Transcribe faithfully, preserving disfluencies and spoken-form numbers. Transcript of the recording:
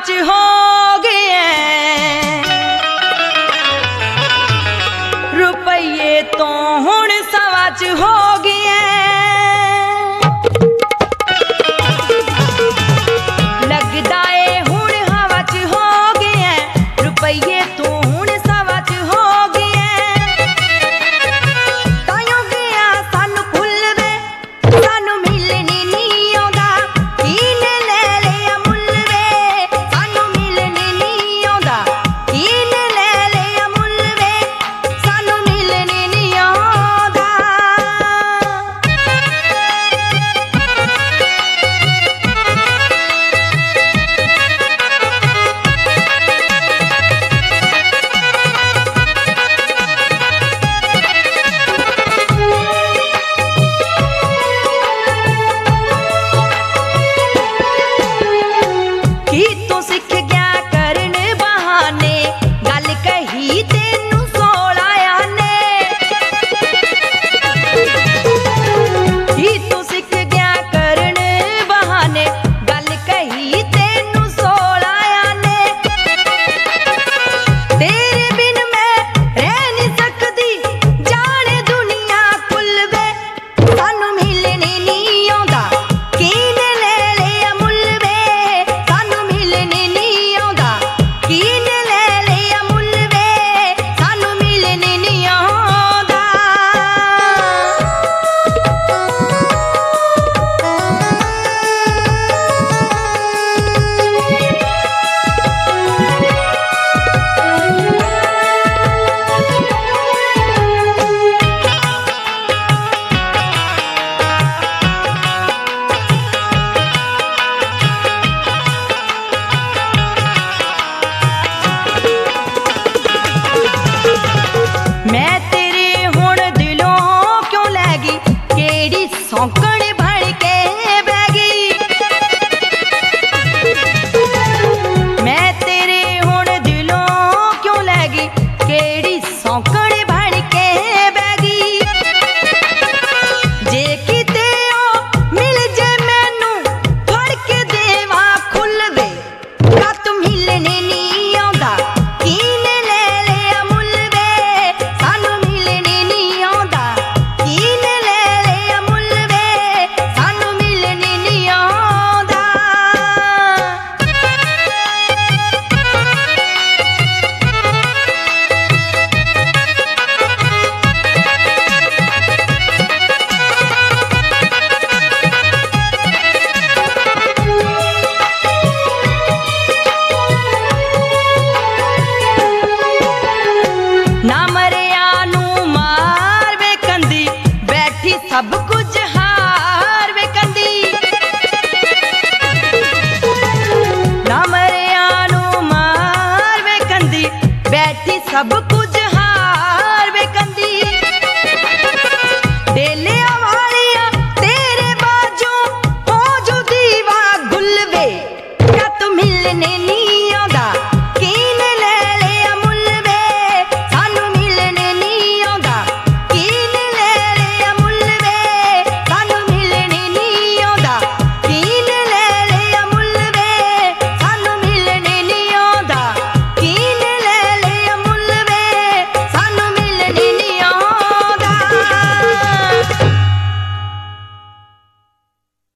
सवाच हो गए, रुपये तो हुण सवाच हो गए, लगदा है हुण हवा च हो गए, रुपये तो हुण सवाच हो गए, ताइयों गया सानू भुल वे, सानू मिलने नहीं आउंदा, कीने ले लिया मुल वे, सानू मिलने नहीं आउंदा, कीने ले लिया मुल वे, सानू मिलने नहीं आउंदा। की तू सिख गया करने बहाने, गल कही तेनू सोला आने, की तू सिख गया करने बहाने, गल कही तेनू सोला आने, तेरे बिन मैं रह नहीं सकदी, जाने दुनिया कुल वे, सानू मिलने नहीं आउंदा, कीने ले लिया मुल वे, सानू मिलने नहीं आउंदा, कीने ले लिया मुल वे, सानू मिलने नहीं आउंदा। मैं तेरे हुण दिलों क्यों लैगी, केड़ी सौंकण बन के बह गई, मैं तेरे हुण दिलों क्यों लैगी, केड़ी सौंकण बन के बह गई, जे किते ओ मिल जे मैनू फड़ के देवा खुल वे, का तू मिलने नहीं आउंदा, कीने ले लिया मुल वे, सानू मिलने नहीं आउंदा, कीने ले लिया मुल वे, सानू मिलने नहीं आउंदा। ना मरिया नू मार वे कंदी, बैठी सब कुछ हार वे कंदी, ना मरिया नू मार वे कंदी, बैठी सब कुछ हार वे कंदी, डेलिया वालिया तेरे बाजू हो जो दीवा गुल वे, क्या तू मिलने नहीं